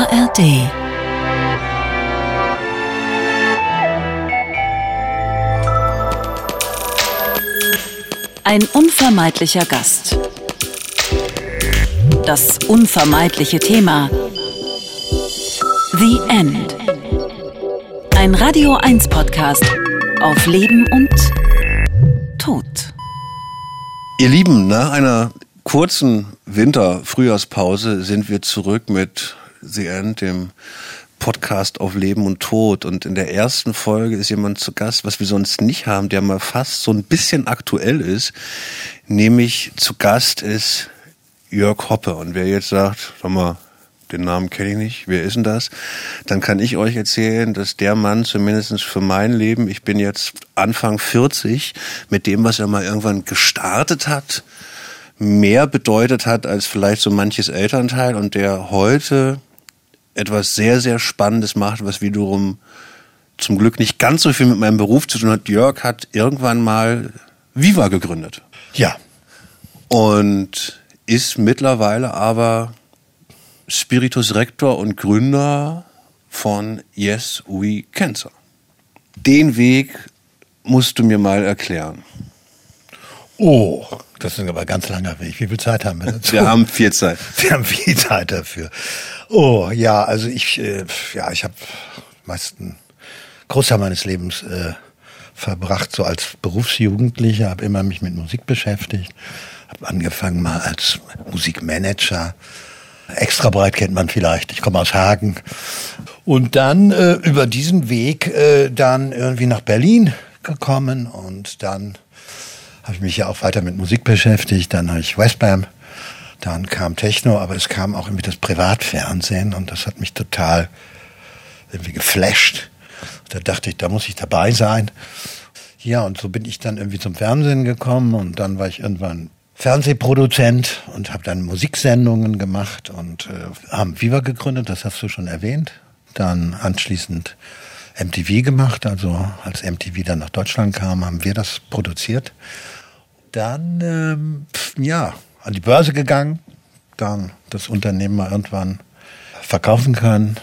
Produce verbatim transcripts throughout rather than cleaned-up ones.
A R D. Ein unvermeidlicher Gast. Das unvermeidliche Thema. The End. Ein Radio eins Podcast auf Leben und Tod. Ihr Lieben, nach einer kurzen Winter-Frühjahrspause sind wir zurück mit The End, dem Podcast auf Leben und Tod. Und in der ersten Folge ist jemand zu Gast, was wir sonst nicht haben, der mal fast so ein bisschen aktuell ist. Nämlich zu Gast ist Jörg Hoppe. Und wer jetzt sagt, sag mal, den Namen kenne ich nicht, wer ist denn das? Dann kann ich euch erzählen, dass der Mann zumindest für mein Leben, ich bin jetzt Anfang vierzig, mit dem, was er mal irgendwann gestartet hat, mehr bedeutet hat als vielleicht so manches Elternteil und der heute etwas sehr, sehr Spannendes macht, was wiederum zum Glück nicht ganz so viel mit meinem Beruf zu tun hat. Jörg hat irgendwann mal Viva gegründet. Ja. Und ist mittlerweile aber Spiritus Rector und Gründer von Yes We Cancer. Den Weg musst du mir mal erklären. Oh, das ist aber ein ganz langer Weg. Wie viel Zeit haben wir dazu? Wir haben viel Zeit. Wir haben viel Zeit dafür. Oh, ja, also ich, äh, ja, ich habe meisten Großteil meines Lebens äh, verbracht, so als Berufsjugendlicher, habe immer mich mit Musik beschäftigt, habe angefangen mal als Musikmanager. Extra breit kennt man vielleicht, ich komme aus Hagen. Und dann äh, über diesen Weg äh, dann irgendwie nach Berlin gekommen und dann habe ich mich ja auch weiter mit Musik beschäftigt, dann habe ich Westbam, dann kam Techno, aber es kam auch irgendwie das Privatfernsehen und das hat mich total irgendwie geflasht. Da dachte ich, da muss ich dabei sein. Ja, und so bin ich dann irgendwie zum Fernsehen gekommen und dann war ich irgendwann Fernsehproduzent und habe dann Musiksendungen gemacht und äh, haben Viva gegründet, das hast du schon erwähnt. Dann anschließend M T V gemacht, also als M T V dann nach Deutschland kam, haben wir das produziert. Dann, ähm, ja, an die Börse gegangen, dann das Unternehmen mal irgendwann verkaufen können.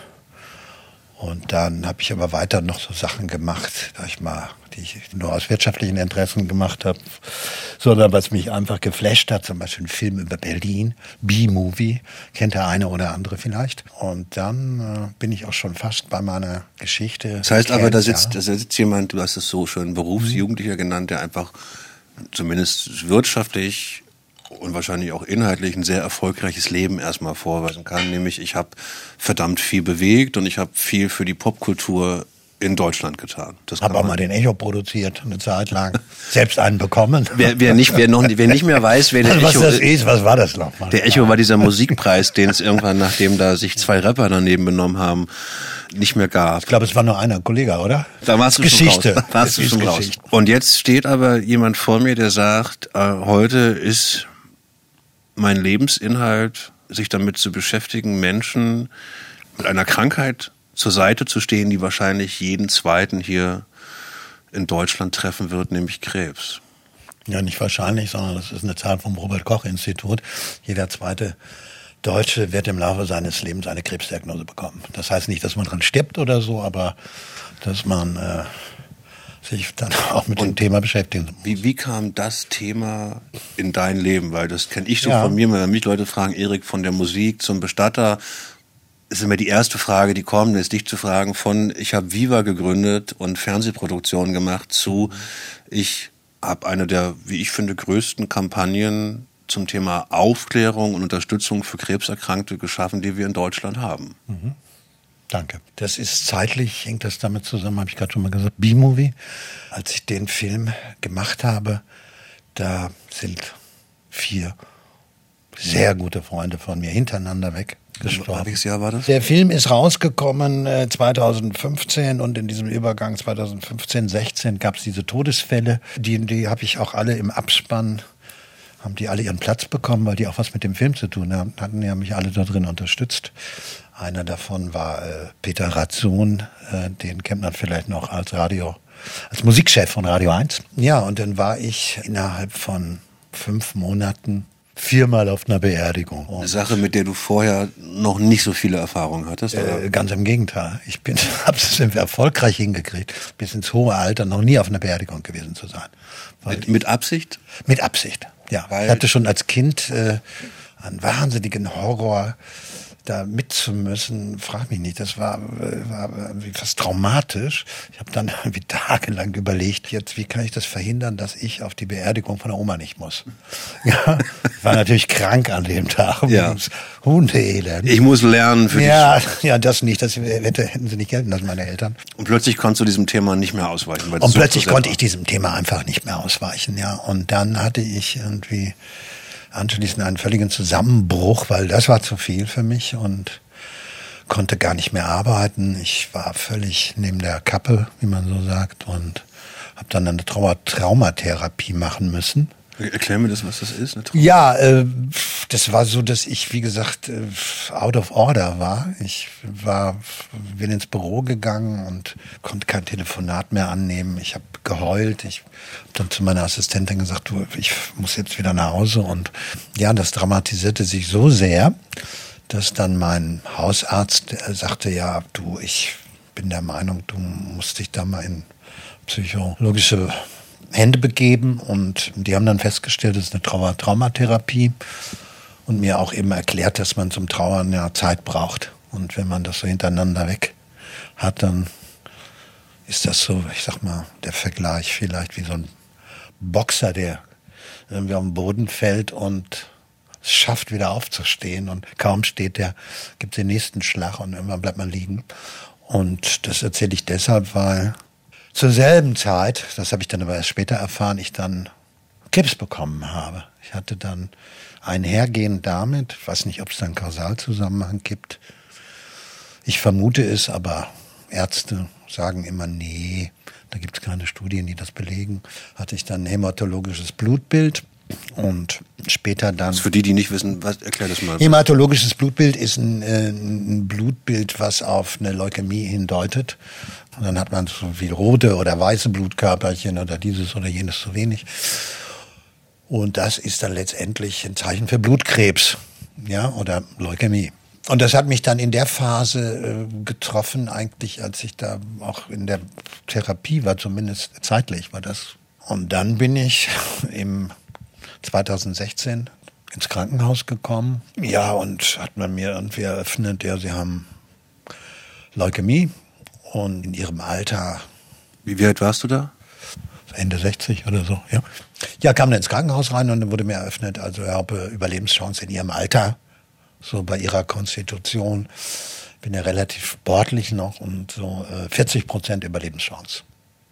Und dann habe ich aber weiter noch so Sachen gemacht, da ich mal, die ich nur aus wirtschaftlichen Interessen gemacht habe, sondern was mich einfach geflasht hat, zum Beispiel ein Film über Berlin, B-Movie, kennt der eine oder andere vielleicht. Und dann äh, bin ich auch schon fast bei meiner Geschichte. Das heißt aber, da sitzt, ja. da sitzt jemand, du hast es so schön Berufsjugendlicher genannt, der einfach zumindest wirtschaftlich und wahrscheinlich auch inhaltlich ein sehr erfolgreiches Leben erstmal vorweisen kann. Nämlich ich habe verdammt viel bewegt und ich habe viel für die Popkultur in Deutschland getan. Ich habe auch mal den Echo produziert, eine Zeit lang. Selbst einen bekommen. Wer, wer, nicht, wer, noch, wer nicht mehr weiß, wer der also, Echo was das ist, was war das nochmal? Der Echo war dieser Musikpreis, den es irgendwann, nachdem da sich zwei Rapper daneben benommen haben, nicht mehr gab. Ich glaube, es war nur einer Kollege, oder? Da warst du Geschichte. schon raus. Da warst du schon raus. Und jetzt steht aber jemand vor mir, der sagt, äh, heute ist mein Lebensinhalt, sich damit zu beschäftigen, Menschen mit einer Krankheit zur Seite zu stehen, die wahrscheinlich jeden Zweiten hier in Deutschland treffen wird, nämlich Krebs. Ja, nicht wahrscheinlich, sondern das ist eine Zahl vom Robert-Koch-Institut. Jeder zweite Deutsche wird im Laufe seines Lebens eine Krebsdiagnose bekommen. Das heißt nicht, dass man dran stirbt oder so, aber dass man äh, sich dann auch mit Und dem Thema beschäftigen muss. Wie, wie kam das Thema in dein Leben? Weil das kenne ich so ja. von mir, wenn mich Leute fragen, Erik, von der Musik zum Bestatter, ist immer die erste Frage, die kommt, ist dich zu fragen von, ich habe Viva gegründet und Fernsehproduktionen gemacht zu, ich habe eine der, wie ich finde, größten Kampagnen zum Thema Aufklärung und Unterstützung für Krebserkrankte geschaffen, die wir in Deutschland haben. Mhm. Danke. Das ist zeitlich, hängt das damit zusammen, habe ich gerade schon mal gesagt, B-Movie. Als ich den Film gemacht habe, da sind vier sehr gute Freunde von mir hintereinander weg gestorben. Welches Jahr war das? Der Film ist rausgekommen äh, zweitausendfünfzehn und in diesem Übergang zweitausendfünfzehn, sechzehn gab es diese Todesfälle. Die, die habe ich auch alle im Abspann, haben die alle ihren Platz bekommen, weil die auch was mit dem Film zu tun haben. Hatten ja mich alle da drin unterstützt. Einer davon war äh, Peter Ratzun, äh, den kennt man vielleicht noch als Radio, als Musikchef von Radio eins. Ja, und dann war ich innerhalb von fünf Monaten Viermal auf einer Beerdigung. Eine Sache, mit der du vorher noch nicht so viele Erfahrungen hattest? Oder? Äh, ganz im Gegenteil. Ich bin, habe es erfolgreich hingekriegt, bis ins hohe Alter noch nie auf einer Beerdigung gewesen zu sein. Mit, mit Absicht? Mit Absicht, ja. Weil ich hatte schon als Kind äh, einen wahnsinnigen Horror, da mitzumüssen, frag mich nicht, das war, war fast traumatisch. Ich habe dann irgendwie tagelang überlegt, jetzt, wie kann ich das verhindern, dass ich auf die Beerdigung von der Oma nicht muss. Ja, ich war natürlich krank an dem Tag. Ja. Hundeelend. Ich muss lernen für ja, dich. Ja, das nicht, das hätte, hätten sie nicht gelten lassen, meine Eltern. Und plötzlich konntest du diesem Thema nicht mehr ausweichen. Weil Und so plötzlich so konnte ich diesem Thema einfach nicht mehr ausweichen, ja. Und dann hatte ich irgendwie anschließend einen völligen Zusammenbruch, weil das war zu viel für mich und konnte gar nicht mehr arbeiten. Ich war völlig neben der Kappe, wie man so sagt, und habe dann eine Trau- Traumatherapie machen müssen. Erklär mir das, was das ist. Eine Ja, äh, das war so, dass ich, wie gesagt, äh, out of order war. Ich war, bin ins Büro gegangen und konnte kein Telefonat mehr annehmen. Ich habe geheult. Ich habe dann zu meiner Assistentin gesagt, du, ich muss jetzt wieder nach Hause. Und ja, das dramatisierte sich so sehr, dass dann mein Hausarzt äh, sagte, ja, du, ich bin der Meinung, du musst dich da mal in psychologische Hände begeben, und die haben dann festgestellt, das ist eine Trau- Traumatherapie und mir auch eben erklärt, dass man zum Trauern ja Zeit braucht, und wenn man das so hintereinander weg hat, dann ist das so, ich sag mal, der Vergleich vielleicht wie so ein Boxer, der irgendwie auf den Boden fällt und es schafft, wieder aufzustehen, und kaum steht der, gibt den nächsten Schlag und irgendwann bleibt man liegen. Und das erzähle ich deshalb, weil zur selben Zeit, das habe ich dann aber erst später erfahren, ich dann Krebs bekommen habe. Ich hatte dann einhergehend damit, ich weiß nicht, ob es da einen Kausalzusammenhang gibt. Ich vermute es, aber Ärzte sagen immer, nee, da gibt es keine Studien, die das belegen. Hatte ich dann ein hämatologisches Blutbild und später dann... Also für die, die nicht wissen, was, erklär das mal. Hämatologisches Blutbild ist ein, äh, ein Blutbild, was auf eine Leukämie hindeutet. Und dann hat man so wie rote oder weiße Blutkörperchen oder dieses oder jenes zu wenig. Und das ist dann letztendlich ein Zeichen für Blutkrebs, ja, oder Leukämie. Und das hat mich dann in der Phase äh, getroffen, eigentlich, als ich da auch in der Therapie war, zumindest zeitlich war das. Und dann bin ich im zweitausendsechzehn ins Krankenhaus gekommen. Ja, und hat man mir irgendwie eröffnet, ja, sie haben Leukämie. Und in ihrem Alter... Wie, wie alt warst du da? Ende sechzig oder so, ja. Ja, kam dann ins Krankenhaus rein und dann wurde mir eröffnet, also er habe Überlebenschance in ihrem Alter, so bei ihrer Konstitution. Bin ja relativ sportlich noch und so äh, vierzig Prozent Überlebenschance.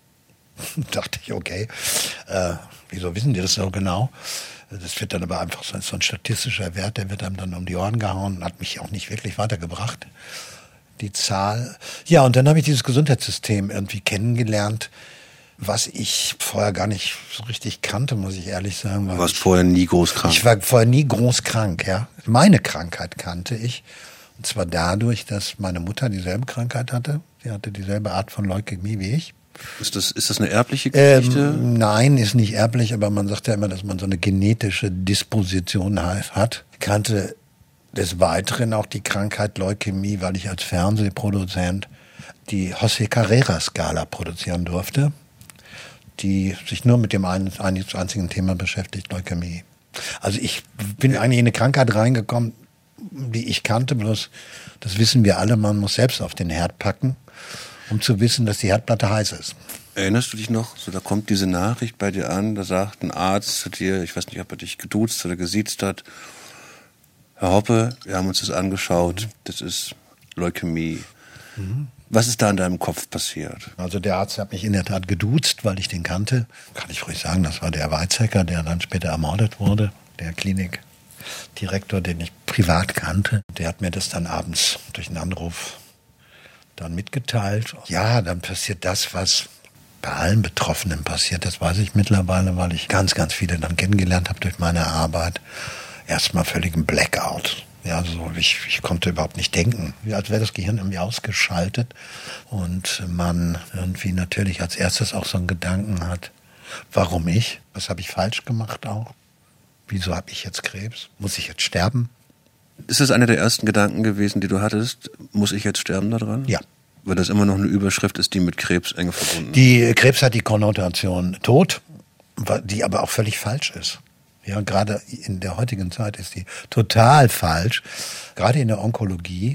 Dachte ich, okay, äh, wieso wissen die das so genau? Das wird dann aber einfach so, so ein statistischer Wert, der wird einem dann um die Ohren gehauen und hat mich auch nicht wirklich weitergebracht. Die Zahl. Ja, und dann habe ich dieses Gesundheitssystem irgendwie kennengelernt, was ich vorher gar nicht so richtig kannte, muss ich ehrlich sagen. Du warst vorher nie groß krank. Ich war vorher nie groß krank, ja. Meine Krankheit kannte ich. Und zwar dadurch, dass meine Mutter dieselbe Krankheit hatte. Sie hatte dieselbe Art von Leukämie wie ich. Ist das, ist das eine erbliche Geschichte? Ähm, nein, ist nicht erblich, aber man sagt ja immer, dass man so eine genetische Disposition hat. Ich kannte des Weiteren auch die Krankheit Leukämie, weil ich als Fernsehproduzent die José Carrera-Skala produzieren durfte, die sich nur mit dem einen, einzigen Thema beschäftigt, Leukämie. Also ich bin eigentlich in eine Krankheit reingekommen, die ich kannte, bloß das wissen wir alle, man muss selbst auf den Herd packen, um zu wissen, dass die Herdplatte heiß ist. Erinnerst du dich noch, so da kommt diese Nachricht bei dir an, da sagt ein Arzt zu dir, ich weiß nicht, ob er dich geduzt oder gesiezt hat, Herr Hoppe, wir haben uns das angeschaut, das ist Leukämie. Mhm. Was ist da in deinem Kopf passiert? Also der Arzt hat mich in der Tat geduzt, weil ich den kannte. Kann ich ruhig sagen, das war der Weizsäcker, der dann später ermordet wurde, der Klinikdirektor, den ich privat kannte. Der hat mir das dann abends durch einen Anruf dann mitgeteilt. Ja, dann passiert das, was bei allen Betroffenen passiert. Das weiß ich mittlerweile, weil ich ganz, ganz viele dann kennengelernt habe durch meine Arbeit. Erstmal völligen Blackout. Ja, so ich, ich konnte überhaupt nicht denken. Wie als wäre das Gehirn irgendwie ausgeschaltet. Und man irgendwie natürlich als erstes auch so einen Gedanken hat, warum ich? Was habe ich falsch gemacht auch? Wieso habe ich jetzt Krebs? Muss ich jetzt sterben? Ist das einer der ersten Gedanken gewesen, die du hattest? Muss ich jetzt sterben daran? Ja. Weil das immer noch eine Überschrift ist, die mit Krebs eng verbunden ist. Die Krebs hat die Konnotation Tod, die aber auch völlig falsch ist. Ja, gerade in der heutigen Zeit ist die total falsch. Gerade in der Onkologie,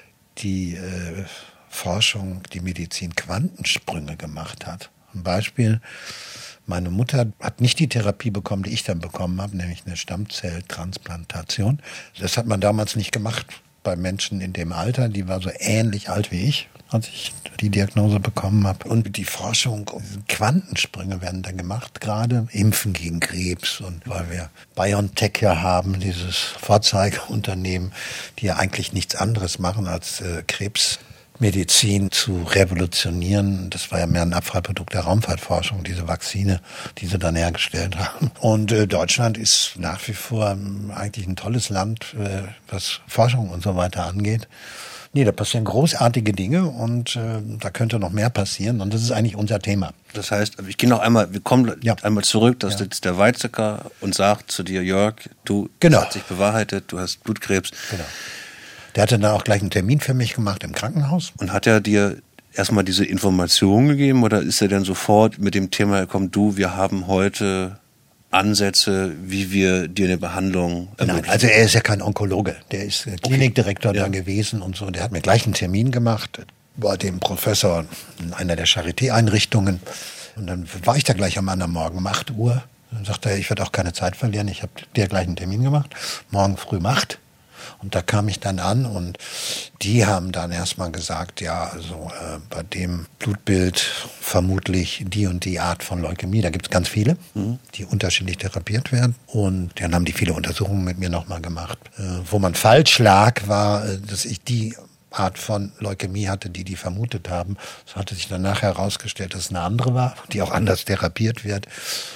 die äh, Forschung, die Medizin Quantensprünge gemacht hat. Ein Beispiel: Meine Mutter hat nicht die Therapie bekommen, die ich dann bekommen habe, nämlich eine Stammzelltransplantation. Das hat man damals nicht gemacht bei Menschen in dem Alter. Die war so ähnlich alt wie ich, als ich die Diagnose bekommen habe. Und die Forschung, Quantensprünge werden dann gemacht, gerade Impfen gegen Krebs. Und weil wir BioNTech ja haben, dieses Vorzeigeunternehmen, die ja eigentlich nichts anderes machen als äh, Krebs Medizin zu revolutionieren. Das war ja mehr ein Abfallprodukt der Raumfahrtforschung, diese Vakzine, die sie dann hergestellt haben. Und äh, Deutschland ist nach wie vor ähm, eigentlich ein tolles Land, äh, was Forschung und so weiter angeht. Nee, da passieren großartige Dinge und äh, da könnte noch mehr passieren und das ist eigentlich unser Thema. Das heißt, ich gehe noch einmal, wir kommen ja. einmal zurück, dass Ja. jetzt der Weizsäcker und sagt zu dir, Jörg, du, Genau. das hat sich bewahrheitet, du hast Blutkrebs. Genau. Der hatte dann auch gleich einen Termin für mich gemacht im Krankenhaus. Und hat er dir erstmal diese Information gegeben oder ist er dann sofort mit dem Thema gekommen, du, wir haben heute Ansätze, wie wir dir eine Behandlung ermöglichen? Nein, also er ist ja kein Onkologe. Der ist äh, Klinikdirektor Okay. da Ja. gewesen und so. Der hat mir gleich einen Termin gemacht bei dem Professor in einer der Charité-Einrichtungen. Und dann war ich da gleich am anderen Morgen um acht Uhr. Dann sagte er, ich werde auch keine Zeit verlieren. Ich habe dir gleich einen Termin gemacht. Morgen früh um acht. Und da kam ich dann an und die haben dann erstmal gesagt, ja, also äh, bei dem Blutbild vermutlich die und die Art von Leukämie. Da gibt es ganz viele, mhm. die unterschiedlich therapiert werden. Und dann haben die viele Untersuchungen mit mir nochmal gemacht. Äh, wo man falsch lag, war, äh, dass ich die Art von Leukämie hatte, die die vermutet haben. Es hatte sich dann nachher herausgestellt, dass es eine andere war, die auch anders therapiert wird.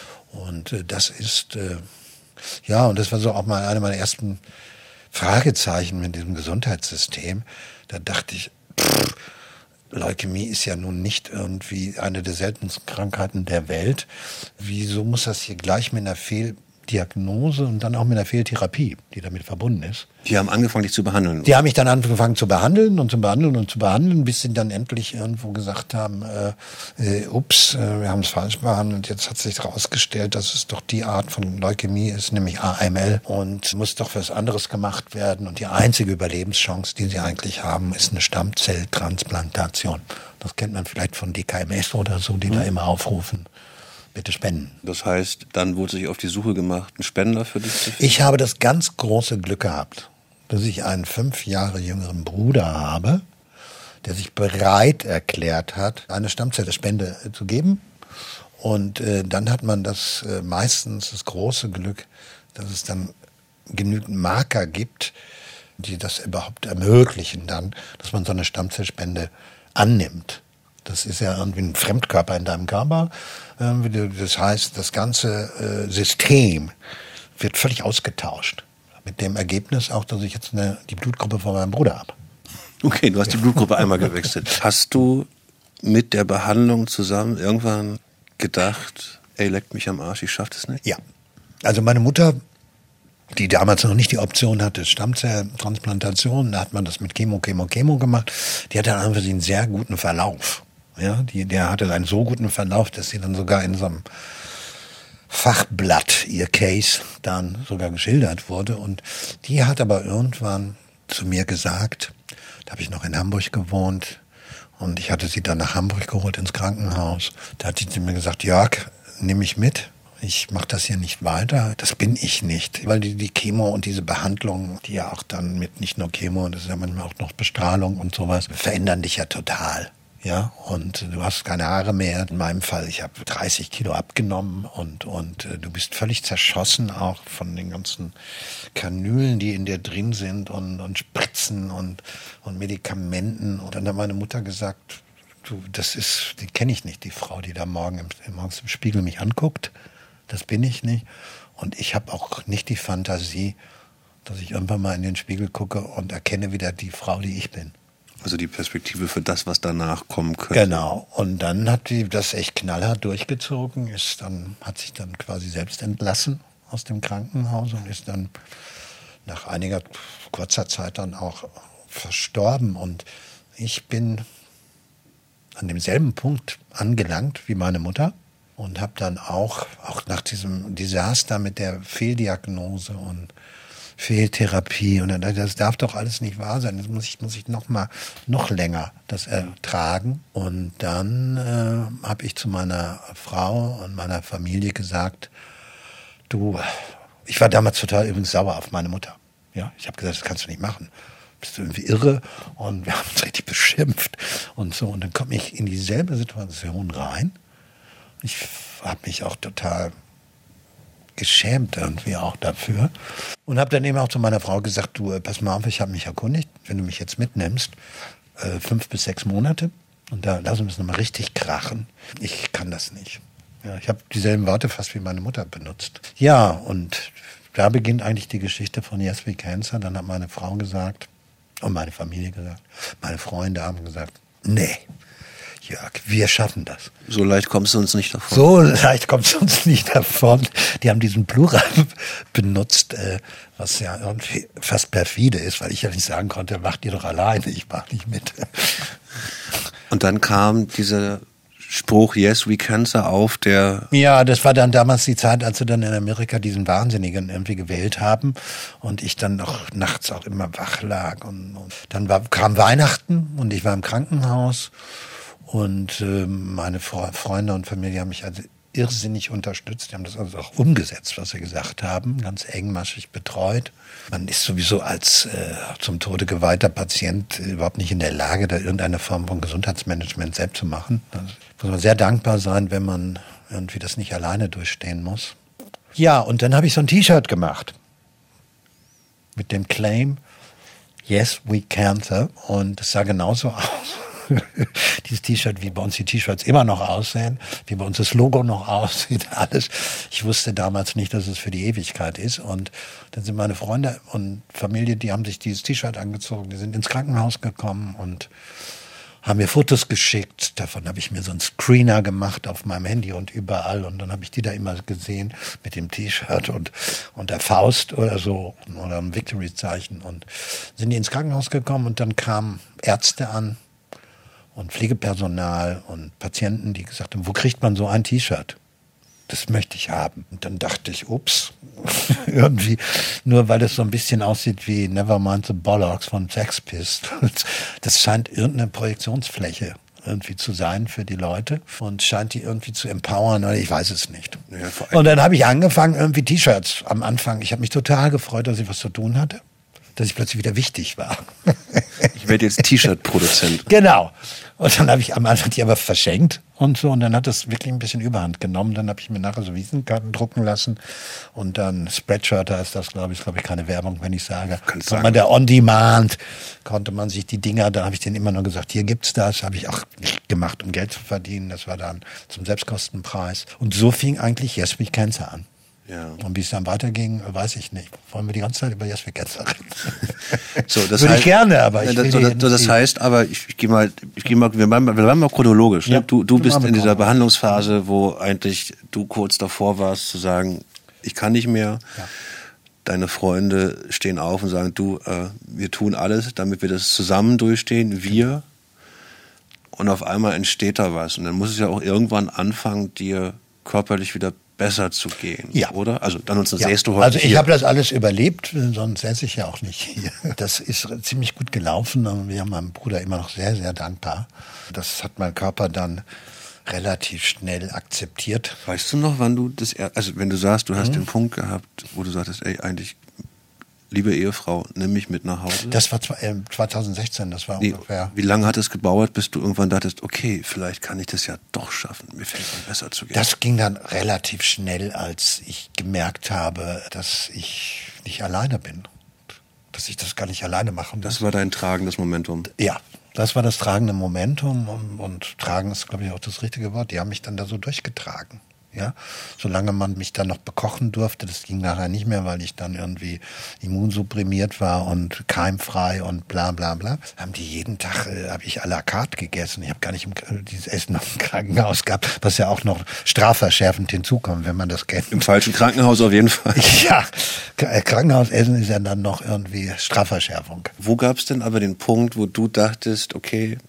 Und äh, das ist, äh, ja, und das war so auch mal eine meiner ersten Fragezeichen mit diesem Gesundheitssystem. Da dachte ich, pff, Leukämie ist ja nun nicht irgendwie eine der seltensten Krankheiten der Welt. Wieso muss das hier gleich mit einer Fehldiagnose und dann auch mit einer Fehltherapie, die damit verbunden ist? Die haben angefangen, dich zu behandeln. Die haben mich dann angefangen zu behandeln und zu behandeln und zu behandeln, bis sie dann endlich irgendwo gesagt haben, äh, äh, ups, äh, wir haben es falsch behandelt. Jetzt hat sich herausgestellt, dass es doch die Art von Leukämie ist, nämlich A M L. Und muss doch was anderes gemacht werden. Und die einzige Überlebenschance, die sie eigentlich haben, ist eine Stammzelltransplantation. Das kennt man vielleicht von D K M S oder so, die mhm. da immer aufrufen. Bitte spenden. Das heißt, dann wurde sich auf die Suche gemacht, einen Spender für dich zu finden? Ich habe das ganz große Glück gehabt, dass ich einen fünf Jahre jüngeren Bruder habe, der sich bereit erklärt hat, eine Stammzellspende zu geben. Und äh, dann hat man das äh, meistens das große Glück, dass es dann genügend Marker gibt, die das überhaupt ermöglichen dann, dass man so eine Stammzellspende annimmt. Das ist ja irgendwie ein Fremdkörper in deinem Körper. Das heißt, das ganze System wird völlig ausgetauscht. Mit dem Ergebnis auch, dass ich jetzt eine, die Blutgruppe von meinem Bruder habe. Okay, du hast die Blutgruppe einmal gewechselt. Hast du mit der Behandlung zusammen irgendwann gedacht, ey, leckt mich am Arsch, ich schaff das nicht? Ja. Also meine Mutter, die damals noch nicht die Option hatte, Stammzelltransplantation, da hat man das mit Chemo, Chemo, Chemo gemacht, die hatte einfach einen sehr guten Verlauf. Ja, die, der hatte einen so guten Verlauf, dass sie dann sogar in so einem Fachblatt, ihr Case, dann sogar geschildert wurde. Und die hat aber irgendwann zu mir gesagt, da habe ich noch in Hamburg gewohnt und ich hatte sie dann nach Hamburg geholt ins Krankenhaus. Da hat sie zu mir gesagt, Jörg, nimm mich mit. Ich mache das hier nicht weiter. Das bin ich nicht. Weil die, die Chemo und diese Behandlung, die ja auch dann mit nicht nur Chemo, das ist ja manchmal auch noch Bestrahlung und sowas, verändern dich ja total. Ja, und du hast keine Haare mehr. In meinem Fall, ich habe dreißig Kilo abgenommen und, und äh, du bist völlig zerschossen auch von den ganzen Kanülen, die in dir drin sind und, und Spritzen und, und Medikamenten. Und dann hat meine Mutter gesagt, du, das ist, die kenne ich nicht, die Frau, die da morgen im, morgens im Spiegel mich anguckt. Das bin ich nicht. Und ich habe auch nicht die Fantasie, dass ich irgendwann mal in den Spiegel gucke und erkenne wieder die Frau, die ich bin. Also die Perspektive für das, was danach kommen könnte. Genau. Und dann hat die das echt knallhart durchgezogen, ist dann, hat sich dann quasi selbst entlassen aus dem Krankenhaus und ist dann nach einiger kurzer Zeit dann auch verstorben. Und ich bin an demselben Punkt angelangt wie meine Mutter und habe dann auch, auch nach diesem Desaster mit der Fehldiagnose und Fehltherapie und dann, das darf doch alles nicht wahr sein. Jetzt muss ich, muss ich noch mal, noch länger das ertragen. Und dann äh, habe ich zu meiner Frau und meiner Familie gesagt, du, ich war damals total übrigens sauer auf meine Mutter. Ja, ich habe gesagt, das kannst du nicht machen. Bist du irgendwie irre? Und wir haben uns richtig beschimpft und so. Und dann komme ich in dieselbe Situation rein. Ich habe mich auch total geschämt irgendwie auch dafür. Und habe dann eben auch zu meiner Frau gesagt, du, pass mal auf, ich habe mich erkundigt, wenn du mich jetzt mitnimmst, äh, fünf bis sechs Monate und da lassen wir es nochmal richtig krachen. Ich kann das nicht. Ja, ich habe dieselben Worte fast wie meine Mutter benutzt. Ja, und da beginnt eigentlich die Geschichte von Yes We Cancer. Dann hat meine Frau gesagt, und meine Familie gesagt, meine Freunde haben gesagt, nee, Jörg, wir schaffen das. So leicht kommst du uns nicht davon. So leicht kommst du uns nicht davon. Die haben diesen Plural benutzt, äh, was ja irgendwie fast perfide ist, weil ich ja nicht sagen konnte, macht ihr doch alleine, ich mach nicht mit. Und dann kam dieser Spruch Yes We Cancer auf, der... Ja, das war dann damals die Zeit, als sie dann in Amerika diesen Wahnsinnigen irgendwie gewählt haben und ich dann noch nachts auch immer wach lag. Und, und dann war, kam Weihnachten und ich war im Krankenhaus und äh, meine Fre- Freunde und Familie haben mich also irrsinnig unterstützt. Die haben das also auch umgesetzt, was sie gesagt haben, ganz engmaschig betreut. Man ist sowieso als äh, zum Tode geweihter Patient äh, überhaupt nicht in der Lage, da irgendeine Form von Gesundheitsmanagement selbst zu machen. Da muss man sehr dankbar sein, wenn man irgendwie das nicht alleine durchstehen muss. Ja, und dann habe ich so ein T-Shirt gemacht mit dem Claim Yes We Cancer und es sah genauso aus. Dieses T-Shirt, wie bei uns die T-Shirts immer noch aussehen, wie bei uns das Logo noch aussieht, alles. Ich wusste damals nicht, dass es für die Ewigkeit ist. Und dann sind meine Freunde und Familie, die haben sich dieses T-Shirt angezogen, die sind ins Krankenhaus gekommen und haben mir Fotos geschickt. Davon habe ich mir so einen Screener gemacht auf meinem Handy und überall. Und dann habe ich die da immer gesehen mit dem T-Shirt und, und der Faust oder so oder einem Victory-Zeichen. Und sind die ins Krankenhaus gekommen und dann kamen Ärzte an und Pflegepersonal und Patienten, die gesagt haben, wo kriegt man so ein T-Shirt? Das möchte ich haben. Und dann dachte ich, ups, irgendwie, nur weil es so ein bisschen aussieht wie Nevermind the Bollocks von Sex Pistols. Das scheint irgendeine Projektionsfläche irgendwie zu sein für die Leute und scheint die irgendwie zu empowern, oder ich weiß es nicht. Ja, und dann habe ich angefangen, irgendwie T-Shirts am Anfang. Ich habe mich total gefreut, dass ich was zu tun hatte, dass ich plötzlich wieder wichtig war. Ich werde jetzt T-Shirt-Produzent. Genau. Und dann habe ich am Anfang die aber verschenkt und so. Und dann hat das wirklich ein bisschen Überhand genommen. Dann habe ich mir nachher so Visitenkarten drucken lassen. Und dann Spreadshirt heißt das, glaube ich, glaube ich, keine Werbung, wenn ich sage. Kannst sagen. Man der On-Demand konnte man sich die Dinger, dann habe ich denen immer nur gesagt, hier gibt's das. Habe ich auch nicht gemacht, um Geld zu verdienen. Das war dann zum Selbstkostenpreis. Und so fing eigentlich Yes We Cancer an. Ja. Und wie es dann weiterging, weiß ich nicht. Wollen wir die ganze Zeit über Yes We Cancer reden? So, das Würde heißt, ich gerne, aber ich will so, das, so, das heißt, aber ich, ich gehe mal, ich gehe mal, wir bleiben mal, wir bleiben mal chronologisch. Ja, ne? Du, du bist in dieser Behandlungsphase, wo eigentlich du kurz davor warst zu sagen, ich kann nicht mehr. Ja. Deine Freunde stehen auf und sagen, du, äh, wir tun alles, damit wir das zusammen durchstehen, wir. Und auf einmal entsteht da was. Und dann muss es ja auch irgendwann anfangen, dir körperlich wieder besser zu gehen, ja. Oder? Also dann uns ja. säßt du heute Also ich habe das alles überlebt, sonst säße ich ja auch nicht hier. Das ist ziemlich gut gelaufen und wir haben meinem Bruder immer noch sehr, sehr dankbar. Das hat mein Körper dann relativ schnell akzeptiert. Weißt du noch, wann du das, also wenn du sagst, du hast mhm. den Punkt gehabt, wo du sagtest, ey, eigentlich, liebe Ehefrau, nimm mich mit nach Hause? Das war zwanzig sechzehn, das war nee, ungefähr. Wie lange hat es gedauert, bis du irgendwann dachtest, okay, vielleicht kann ich das ja doch schaffen, mir fällt es besser zu gehen? Das ging dann relativ schnell, als ich gemerkt habe, dass ich nicht alleine bin. Dass ich das gar nicht alleine machen muss. Das war dein tragendes Momentum? Ja, das war das tragende Momentum und, und tragen ist, glaube ich, auch das richtige Wort. Die haben mich dann da so durchgetragen. Ja, solange man mich dann noch bekochen durfte, das ging nachher nicht mehr, weil ich dann irgendwie immunsupprimiert war und keimfrei und bla bla bla, haben die jeden Tag, äh, habe ich à la carte gegessen. Ich habe gar nicht im, dieses Essen noch im Krankenhaus gehabt, was ja auch noch strafverschärfend hinzukommt, wenn man das kennt. Im falschen Krankenhaus auf jeden Fall. Ja, Krankenhausessen ist ja dann noch irgendwie Strafverschärfung. Wo gab es denn aber den Punkt, wo du dachtest, okay,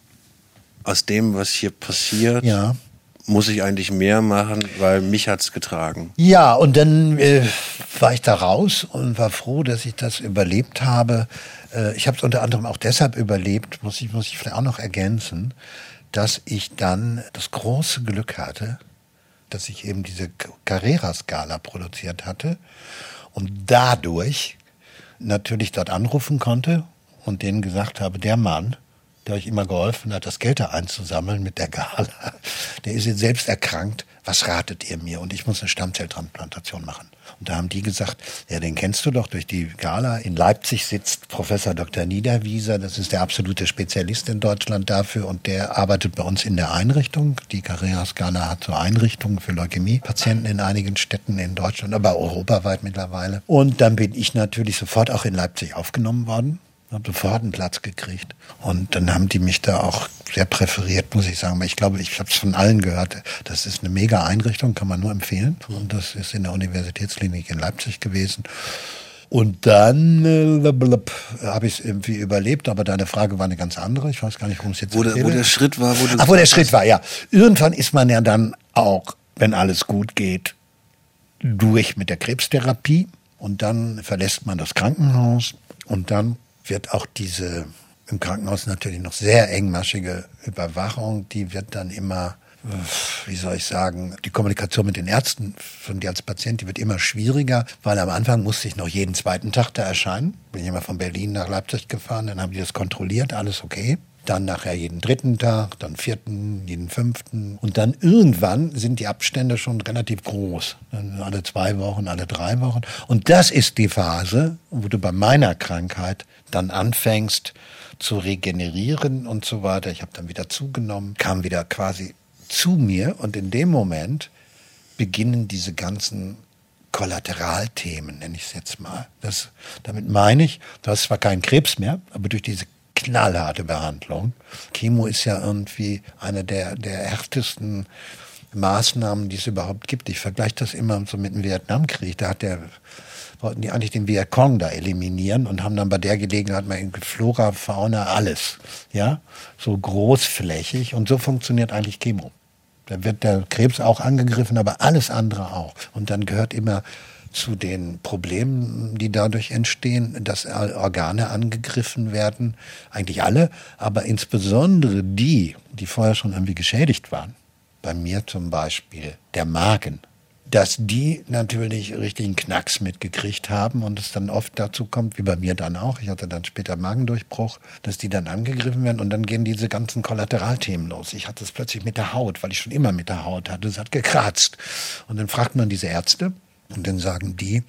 aus dem, was hier passiert, ja. muss ich eigentlich mehr machen, weil mich hat's getragen. Ja, und dann äh, war ich da raus und war froh, dass ich das überlebt habe. Äh, ich habe es unter anderem auch deshalb überlebt, muss ich, muss ich vielleicht auch noch ergänzen, dass ich dann das große Glück hatte, dass ich eben diese Carrera-Skala produziert hatte und dadurch natürlich dort anrufen konnte und denen gesagt habe, der Mann, der euch immer geholfen hat, das Geld da einzusammeln mit der Gala, der ist jetzt selbst erkrankt, was ratet ihr mir? Und ich muss eine Stammzelltransplantation machen. Und da haben die gesagt, ja, den kennst du doch durch die Gala. In Leipzig sitzt Professor Doktor Niederwieser, das ist der absolute Spezialist in Deutschland dafür und der arbeitet bei uns in der Einrichtung. Die Carrera-Skala hat so Einrichtungen für Leukämie-Patienten in einigen Städten in Deutschland, aber europaweit mittlerweile. Und dann bin ich natürlich sofort auch in Leipzig aufgenommen worden. Habe sofort einen Platz gekriegt. Und dann haben die mich da auch sehr präferiert, muss ich sagen. Ich glaube, ich habe es von allen gehört. Das ist eine mega Einrichtung, kann man nur empfehlen. Und das ist in der Universitätsklinik in Leipzig gewesen. Und dann äh, habe ich es irgendwie überlebt, aber deine Frage war eine ganz andere. Ich weiß gar nicht, worum es jetzt wo der, wo der Schritt war. Wo du Ach, wo der Schritt war, ja. Irgendwann ist man ja dann auch, wenn alles gut geht, durch mit der Krebstherapie. Und dann verlässt man das Krankenhaus und dann wird auch diese im Krankenhaus natürlich noch sehr engmaschige Überwachung, die wird dann immer, wie soll ich sagen, die Kommunikation mit den Ärzten von dir als Patient, die wird immer schwieriger, weil am Anfang musste ich noch jeden zweiten Tag da erscheinen. Bin ich immer von Berlin nach Leipzig gefahren, dann haben die das kontrolliert, alles okay. Dann nachher jeden dritten Tag, dann vierten, jeden fünften. Und dann irgendwann sind die Abstände schon relativ groß. Dann alle zwei Wochen, alle drei Wochen. Und das ist die Phase, wo du bei meiner Krankheit dann anfängst zu regenerieren und so weiter. Ich habe dann wieder zugenommen, kam wieder quasi zu mir. Und in dem Moment beginnen diese ganzen Kollateralthemen, nenne ich es jetzt mal. Das, damit meine ich, du hast zwar keinen Krebs mehr, aber durch diese knallharte Behandlung. Chemo ist ja irgendwie eine der, der härtesten Maßnahmen, die es überhaupt gibt. Ich vergleiche das immer so mit dem Vietnamkrieg. Da hat der, wollten die eigentlich den Vietcong da eliminieren und haben dann bei der Gelegenheit mal in Flora, Fauna, alles. Ja, so großflächig. Und so funktioniert eigentlich Chemo. Da wird der Krebs auch angegriffen, aber alles andere auch. Und dann gehört immer zu den Problemen, die dadurch entstehen, dass Organe angegriffen werden, eigentlich alle, aber insbesondere die, die vorher schon irgendwie geschädigt waren, bei mir zum Beispiel der Magen, dass die natürlich richtigen Knacks mitgekriegt haben und es dann oft dazu kommt, wie bei mir dann auch, ich hatte dann später Magendurchbruch, dass die dann angegriffen werden und dann gehen diese ganzen Kollateralthemen los. Ich hatte es plötzlich mit der Haut, weil ich schon immer mit der Haut hatte, es hat gekratzt. Und dann fragt man diese Ärzte, und dann sagen die,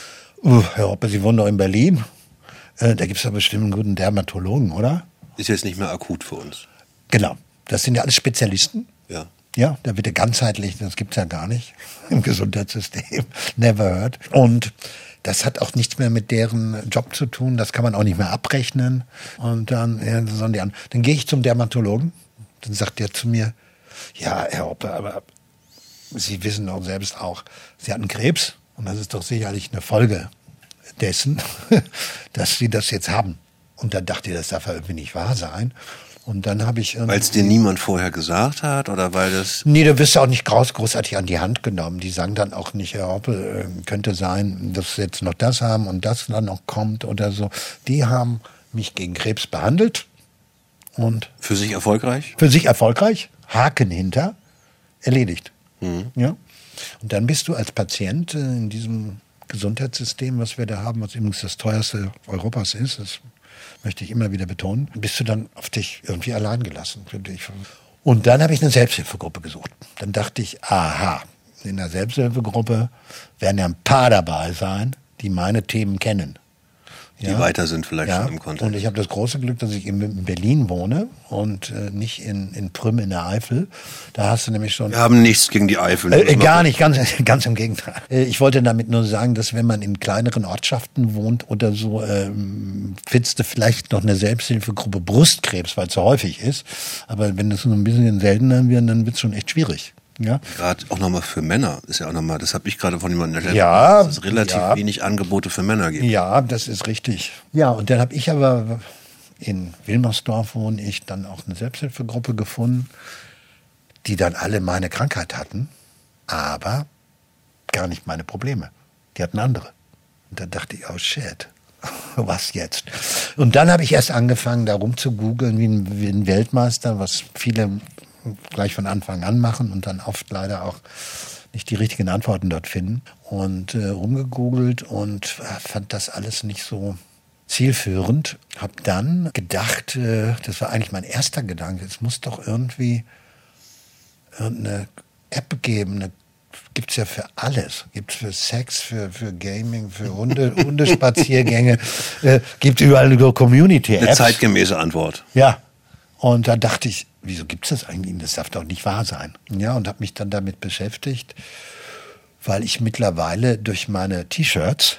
uh, Herr Hoppe, Sie wohnen doch in Berlin. Äh, da gibt es doch bestimmt einen guten Dermatologen, oder? Ist jetzt nicht mehr akut für uns. Genau. Das sind ja alles Spezialisten. Ja. Ja, da wird ja ganzheitlich, das gibt's ja gar nicht im Gesundheitssystem. Never heard. Und das hat auch nichts mehr mit deren Job zu tun. Das kann man auch nicht mehr abrechnen. Und dann, ja, dann, die an. Dann gehe ich zum Dermatologen. Dann sagt der zu mir, ja, Herr Hoppe, aber Sie wissen doch selbst auch, Sie hatten Krebs und das ist doch sicherlich eine Folge dessen, dass Sie das jetzt haben. Und dann dachte ich, das darf ja irgendwie nicht wahr sein. Und dann habe ich... Weil es dir niemand vorher gesagt hat oder weil das... Nee, da wirst du auch nicht groß, großartig an die Hand genommen. Die sagen dann auch nicht, Herr Hoppe, könnte sein, dass Sie jetzt noch das haben und das dann noch kommt oder so. Die haben mich gegen Krebs behandelt und... Für sich erfolgreich? Für sich erfolgreich, Haken hinter, erledigt. Mhm. Ja. Und dann bist du als Patient in diesem Gesundheitssystem, was wir da haben, was übrigens das teuerste Europas ist, das möchte ich immer wieder betonen, bist du dann auf dich irgendwie allein gelassen, finde ich. Und dann habe ich eine Selbsthilfegruppe gesucht. Dann dachte ich, aha, in der Selbsthilfegruppe werden ja ein paar dabei sein, die meine Themen kennen. Die ja. weiter sind vielleicht ja. schon im Kontext. Und ich habe das große Glück, dass ich in Berlin wohne und äh, nicht in, in Prüm in der Eifel. Da hast du nämlich schon... Wir haben nichts gegen die Eifel. Äh, gar nicht, ganz, ganz im Gegenteil. Äh, ich wollte damit nur sagen, dass wenn man in kleineren Ortschaften wohnt oder so, ähm, findest du vielleicht noch eine Selbsthilfegruppe Brustkrebs, weil es so häufig ist. Aber wenn das so ein bisschen seltener wird, dann wird es schon echt schwierig. Ja. Gerade auch nochmal für Männer ist ja auch nochmal, das habe ich gerade von jemandem erklärt, ja, dass es relativ ja. wenig Angebote für Männer gibt. Ja, das ist richtig. Ja, und dann habe ich aber in Wilmersdorf wohne ich dann auch eine Selbsthilfegruppe gefunden, die dann alle meine Krankheit hatten, aber gar nicht meine Probleme. Die hatten andere. Und dann dachte ich, oh shit, was jetzt? Und dann habe ich erst angefangen, da rumzugoogeln wie ein, wie ein Weltmeister, was viele gleich von Anfang an machen und dann oft leider auch nicht die richtigen Antworten dort finden. Und äh, rumgegoogelt und äh, fand das alles nicht so zielführend. Hab dann gedacht, äh, das war eigentlich mein erster Gedanke, es muss doch irgendwie irgendeine App geben, eine gibt's ja für alles. Gibt's für Sex, für, für Gaming, für Hunde, Hundespaziergänge. Äh, gibt überall nur Community-Apps. Eine zeitgemäße Antwort. Ja. Und da dachte ich, wieso gibt's das eigentlich? Das darf doch nicht wahr sein. Ja, und habe mich dann damit beschäftigt, weil ich mittlerweile durch meine T-Shirts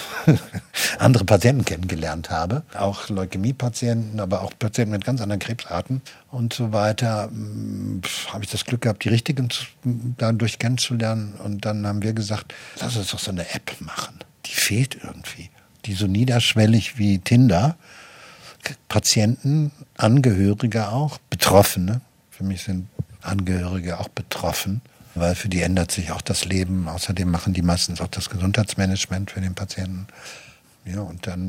andere Patienten kennengelernt habe. Auch Leukämie-Patienten, aber auch Patienten mit ganz anderen Krebsarten und so weiter. Habe ich das Glück gehabt, die richtigen dadurch kennenzulernen. Und dann haben wir gesagt, lass uns doch so eine App machen. Die fehlt irgendwie. Die so niederschwellig wie Tinder. Patienten, Angehörige auch, Betroffene. Für mich sind Angehörige auch betroffen, weil für die ändert sich auch das Leben. Außerdem machen die meistens auch das Gesundheitsmanagement für den Patienten. Ja, und dann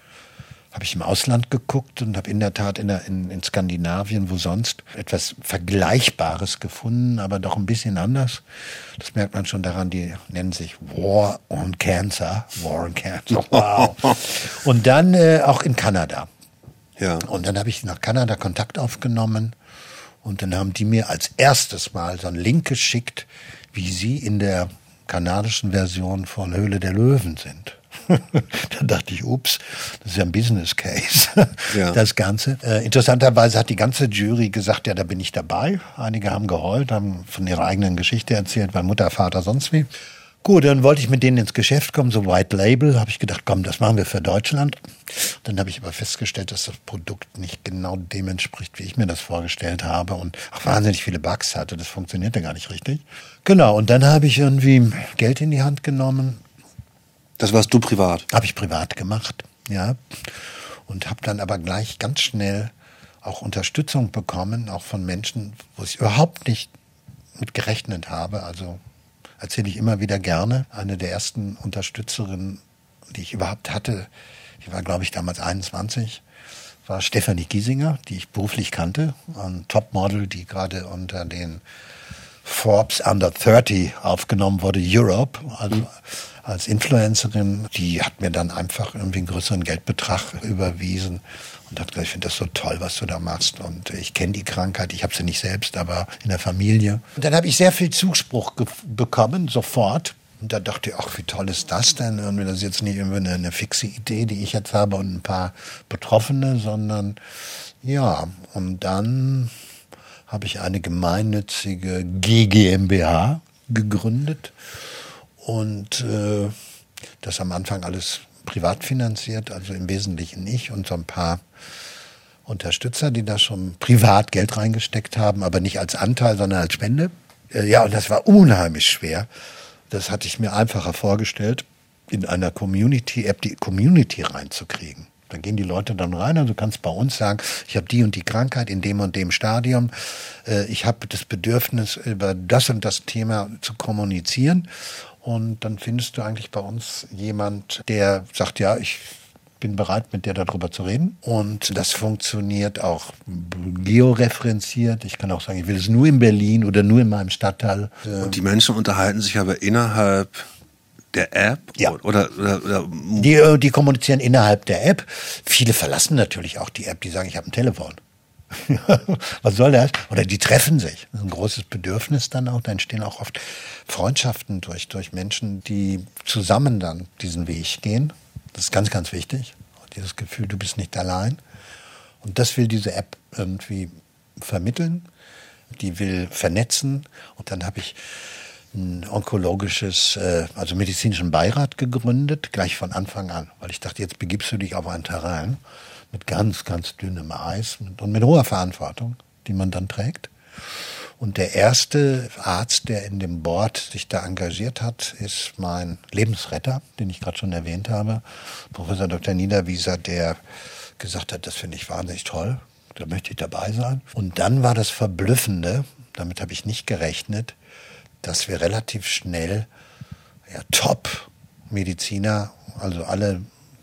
habe ich im Ausland geguckt und habe in der Tat in, der, in, in Skandinavien, wo sonst, etwas Vergleichbares gefunden, aber doch ein bisschen anders. Das merkt man schon daran, die nennen sich War on Cancer. War on Cancer, wow. Und dann äh, auch in Kanada. Ja. Und dann habe ich nach Kanada Kontakt aufgenommen und dann haben die mir als erstes Mal so einen Link geschickt, wie sie in der kanadischen Version von Höhle der Löwen sind. Da dachte ich, ups, das ist ja ein Business Case, ja. Das Ganze. Äh, interessanterweise hat die ganze Jury gesagt, ja, da bin ich dabei. Einige haben geheult, haben von ihrer eigenen Geschichte erzählt, weil Mutter, Vater, sonst wie. Gut, dann wollte ich mit denen ins Geschäft kommen, so White Label, habe ich gedacht, komm, das machen wir für Deutschland. Dann habe ich aber festgestellt, dass das Produkt nicht genau dem entspricht, wie ich mir das vorgestellt habe und auch wahnsinnig viele Bugs hatte, das funktionierte gar nicht richtig. Genau, und dann habe ich irgendwie Geld in die Hand genommen. Das warst du privat? Habe ich privat gemacht, ja. Und habe dann aber gleich ganz schnell auch Unterstützung bekommen, auch von Menschen, wo ich überhaupt nicht mit gerechnet habe, also erzähle ich immer wieder gerne. Eine der ersten Unterstützerinnen, die ich überhaupt hatte, die war, glaube ich, damals einundzwanzig, war Stefanie Giesinger, die ich beruflich kannte, ein Topmodel, die gerade unter den Forbes Under dreißig aufgenommen wurde, Europe, also mhm. als Influencerin. Die hat mir dann einfach irgendwie einen größeren Geldbetrag überwiesen und hat gesagt, ich finde das so toll, was du da machst. Und ich kenne die Krankheit, ich habe sie nicht selbst, aber in der Familie. Und dann habe ich sehr viel Zuspruch ge- bekommen, sofort. Und da dachte ich, ach, wie toll ist das denn? Und das ist jetzt nicht irgendwie eine, eine fixe Idee, die ich jetzt habe und ein paar Betroffene, sondern ja, und dann habe ich eine gemeinnützige G GmbH gegründet und äh, das am Anfang alles privat finanziert, also im Wesentlichen ich und so ein paar Unterstützer, die da schon privat Geld reingesteckt haben, aber nicht als Anteil, sondern als Spende. Äh, ja, und das war unheimlich schwer. Das hatte ich mir einfacher vorgestellt, in einer Community-App die Community reinzukriegen. Da gehen die Leute dann rein, also du kannst bei uns sagen, ich habe die und die Krankheit in dem und dem Stadium. Äh, ich habe das Bedürfnis, über das und das Thema zu kommunizieren. Und dann findest du eigentlich bei uns jemand, der sagt, ja, ich bin bereit, mit dir darüber zu reden. Und das funktioniert auch georeferenziert. Ich kann auch sagen, ich will es nur in Berlin oder nur in meinem Stadtteil. Und die Menschen unterhalten sich aber innerhalb der App? Ja. Oder, oder, oder die, die kommunizieren innerhalb der App. Viele verlassen natürlich auch die App, die sagen, ich habe ein Telefon. Was soll das? Oder die treffen sich. Das ist ein großes Bedürfnis dann auch. Da entstehen auch oft Freundschaften durch, durch Menschen, die zusammen dann diesen Weg gehen. Das ist ganz, ganz wichtig. Dieses Gefühl, du bist nicht allein. Und das will diese App irgendwie vermitteln. Die will vernetzen. Und dann habe ich ein onkologisches, also medizinischen Beirat gegründet, gleich von Anfang an. Weil ich dachte, jetzt begibst du dich auf ein Terrain mit ganz, ganz dünnem Eis und mit hoher Verantwortung, die man dann trägt. Und der erste Arzt, der in dem Board sich da engagiert hat, ist mein Lebensretter, den ich gerade schon erwähnt habe, Professor Doktor Niederwieser, der gesagt hat, das finde ich wahnsinnig toll, da möchte ich dabei sein. Und dann war das Verblüffende, damit habe ich nicht gerechnet, dass wir relativ schnell ja, Top-Mediziner, also alle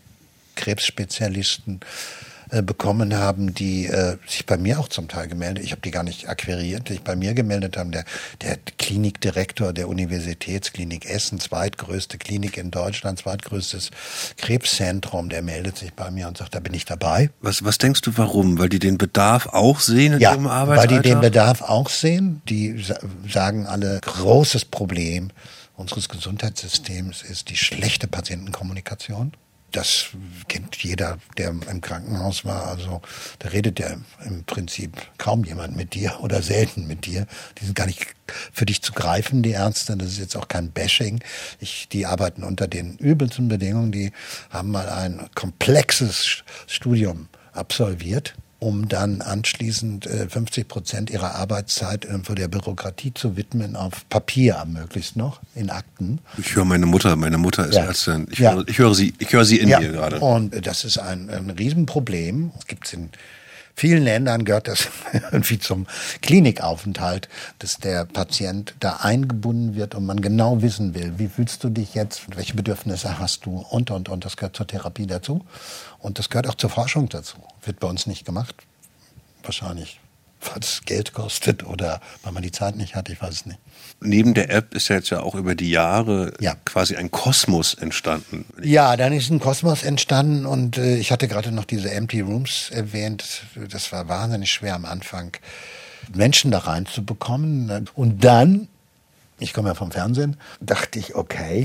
Krebsspezialisten, bekommen haben, die äh, sich bei mir auch zum Teil gemeldet, ich habe die gar nicht akquiriert, die sich bei mir gemeldet haben, der, der Klinikdirektor der Universitätsklinik Essen, zweitgrößte Klinik in Deutschland, zweitgrößtes Krebszentrum, der meldet sich bei mir und sagt, da bin ich dabei. Was, was denkst du, warum? Weil die den Bedarf auch sehen in ja, ihrem Arbeitsalltag? Weil die den Bedarf auch sehen, die sagen alle, großes Problem unseres Gesundheitssystems ist die schlechte Patientenkommunikation. Das kennt jeder, der im Krankenhaus war. Also da redet ja im Prinzip kaum jemand mit dir oder selten mit dir. Die sind gar nicht für dich zu greifen, die Ärzte. Das ist jetzt auch kein Bashing. Ich, die arbeiten unter den übelsten Bedingungen. Die haben mal ein komplexes Studium absolviert, um dann anschließend äh, fünfzig Prozent ihrer Arbeitszeit irgendwo der Bürokratie zu widmen, auf Papier am möglichst noch, in Akten. Ich höre meine Mutter, meine Mutter ist ja. Ärztin. Ich, ja. höre, ich höre sie, ich höre sie in ja. mir gerade. Und das ist ein, ein Riesenproblem. Es gibt es in vielen Ländern, gehört das irgendwie zum Klinikaufenthalt, dass der Patient da eingebunden wird und man genau wissen will, wie fühlst du dich jetzt, welche Bedürfnisse hast du und, und, und. Das gehört zur Therapie dazu. Und das gehört auch zur Forschung dazu. Wird bei uns nicht gemacht. Wahrscheinlich, weil es Geld kostet oder weil man die Zeit nicht hat, ich weiß es nicht. Neben der App ist ja jetzt ja auch über die Jahre ja. quasi ein Kosmos entstanden. Ja, dann ist ein Kosmos entstanden und äh, ich hatte gerade noch diese Empty Rooms erwähnt. Das war wahnsinnig schwer am Anfang, Menschen da reinzubekommen. Und dann, ich komme ja vom Fernsehen, dachte ich, okay,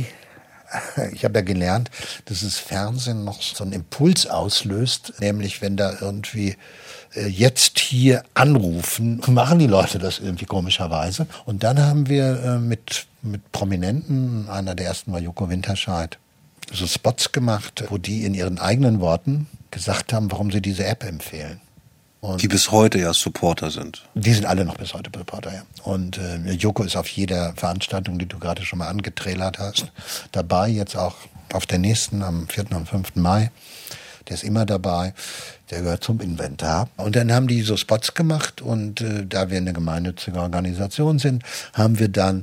ich habe ja gelernt, dass das Fernsehen noch so einen Impuls auslöst, nämlich wenn da irgendwie äh, jetzt hier anrufen, machen die Leute das irgendwie komischerweise. Und dann haben wir äh, mit, mit Prominenten, einer der ersten war Joko Winterscheid, so Spots gemacht, wo die in ihren eigenen Worten gesagt haben, warum sie diese App empfehlen. Und die bis heute ja Supporter sind. Die sind alle noch bis heute Supporter, ja. Und äh, Joko ist auf jeder Veranstaltung, die du gerade schon mal angetrailert hast, dabei. Jetzt auch auf der nächsten, am vierten und fünften Mai. Der ist immer dabei. Der gehört zum Inventar. Und dann haben die so Spots gemacht. Und äh, da wir eine gemeinnützige Organisation sind, haben wir dann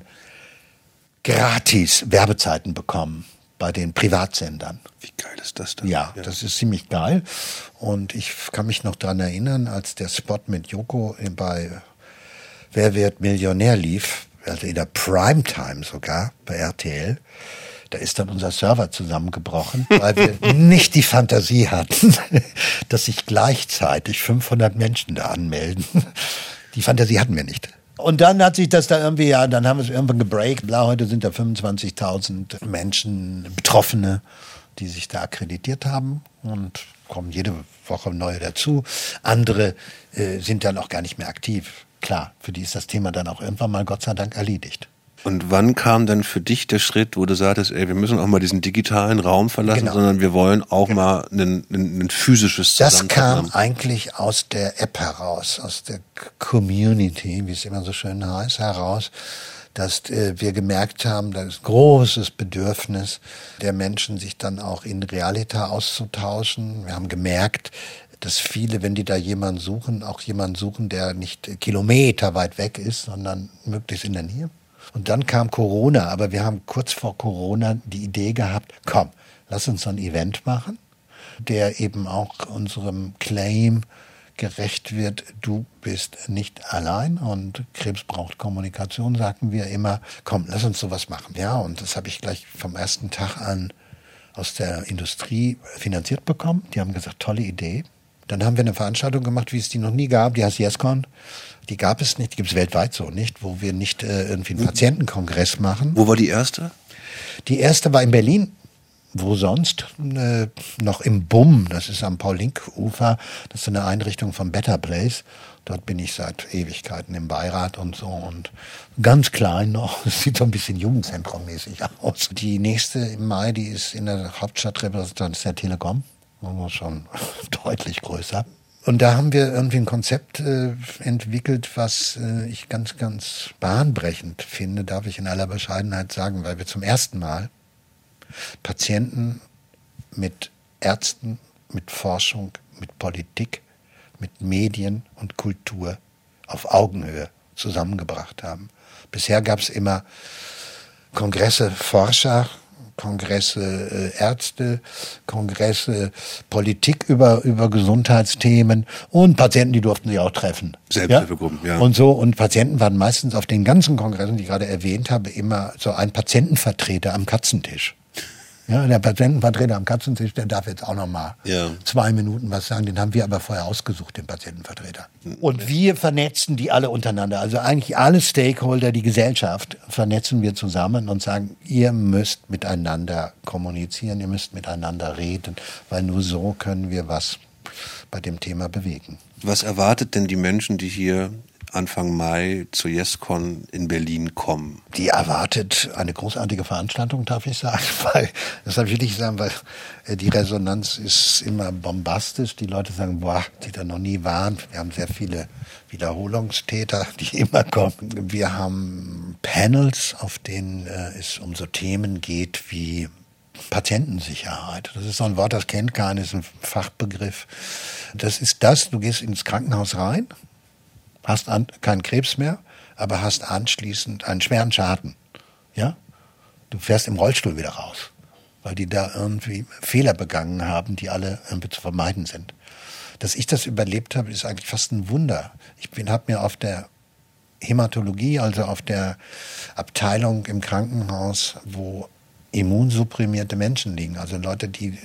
gratis Werbezeiten bekommen bei den Privatsendern. Wie geil ist das denn? Ja, ja, das ist ziemlich geil. Und ich kann mich noch daran erinnern, als der Spot mit Joko bei Wer wird Millionär lief, also in der Primetime sogar, bei R T L, da ist dann unser Server zusammengebrochen, weil wir nicht die Fantasie hatten, dass sich gleichzeitig fünfhundert Menschen da anmelden. Die Fantasie hatten wir nicht. Und dann hat sich das da irgendwie, ja, dann haben wir es irgendwann gebreakt. Bla, heute sind da fünfundzwanzigtausend Menschen, Betroffene, die sich da akkreditiert haben und kommen jede Woche neue dazu. Andere äh, sind dann auch gar nicht mehr aktiv. Klar, für die ist das Thema dann auch irgendwann mal Gott sei Dank erledigt. Und wann kam dann für dich der Schritt, wo du sagtest, ey, wir müssen auch mal diesen digitalen Raum verlassen, genau. sondern wir wollen auch genau. mal ein, ein, ein physisches Das kam eigentlich aus der App heraus, aus der Community, wie es immer so schön heißt, heraus, dass äh, wir gemerkt haben, da ist großes Bedürfnis der Menschen, sich dann auch in Realita auszutauschen. Wir haben gemerkt, dass viele, wenn die da jemanden suchen, auch jemanden suchen, der nicht kilometerweit weg ist, sondern möglichst in der Nähe. Und dann kam Corona, aber wir haben kurz vor Corona die Idee gehabt, komm, lass uns so ein Event machen, der eben auch unserem Claim gerecht wird, du bist nicht allein und Krebs braucht Kommunikation, sagten wir immer, komm, lass uns sowas machen. Ja, und das habe ich gleich vom ersten Tag an aus der Industrie finanziert bekommen. Die haben gesagt, tolle Idee. Dann haben wir eine Veranstaltung gemacht, wie es die noch nie gab, die heißt YesCon. Die gab es nicht, die gibt es weltweit so nicht, wo wir nicht äh, irgendwie einen Patientenkongress machen. Wo war die erste? Die erste war in Berlin, wo sonst? Äh, noch im B U M, das ist am Paul-Link-Ufer, das ist eine Einrichtung von Better Place. Dort bin ich seit Ewigkeiten im Beirat und so und ganz klein noch. Es sieht so ein bisschen Jugendzentrum-mäßig aus. Die nächste im Mai, die ist in der Hauptstadtrepräsentanz der Telekom. Schon deutlich größer. Und da haben wir irgendwie ein Konzept äh, entwickelt, was äh, ich ganz, ganz bahnbrechend finde, darf ich in aller Bescheidenheit sagen, weil wir zum ersten Mal Patienten mit Ärzten, mit Forschung, mit Politik, mit Medien und Kultur auf Augenhöhe zusammengebracht haben. Bisher gab es immer Kongresse Forscher, Kongresse äh, Ärzte, Kongresse Politik über, über Gesundheitsthemen und Patienten, die durften sich auch treffen. Selbsthilfegruppen, ja? ja. Und so, und Patienten waren meistens auf den ganzen Kongressen, die ich gerade erwähnt habe, immer so ein Patientenvertreter am Katzentisch. Ja, der Patientenvertreter am Katzentisch, der darf jetzt auch noch mal ja. zwei Minuten was sagen. Den haben wir aber vorher ausgesucht, den Patientenvertreter. Und wir vernetzen die alle untereinander. Also eigentlich alle Stakeholder, die Gesellschaft, vernetzen wir zusammen und sagen, ihr müsst miteinander kommunizieren, ihr müsst miteinander reden, weil nur so können wir was bei dem Thema bewegen. Was erwartet denn die Menschen, die hier Anfang Mai zur YesCon in Berlin kommen? Die erwartet eine großartige Veranstaltung, darf ich sagen, weil, das darf ich wirklich sagen, weil die Resonanz ist immer bombastisch. Die Leute sagen, boah, die da noch nie waren. Wir haben sehr viele Wiederholungstäter, die immer kommen. Wir haben Panels, auf denen es um so Themen geht wie Patientensicherheit. Das ist so ein Wort, das kennt keiner, ist ein Fachbegriff. Das ist das, du gehst ins Krankenhaus rein, hast an, keinen Krebs mehr, aber hast anschließend einen schweren Schaden. Ja? Du fährst im Rollstuhl wieder raus, weil die da irgendwie Fehler begangen haben, die alle irgendwie zu vermeiden sind. Dass ich das überlebt habe, ist eigentlich fast ein Wunder. Ich bin, habe mir auf der Hämatologie, also auf der Abteilung im Krankenhaus, wo immunsupprimierte Menschen liegen, also Leute, die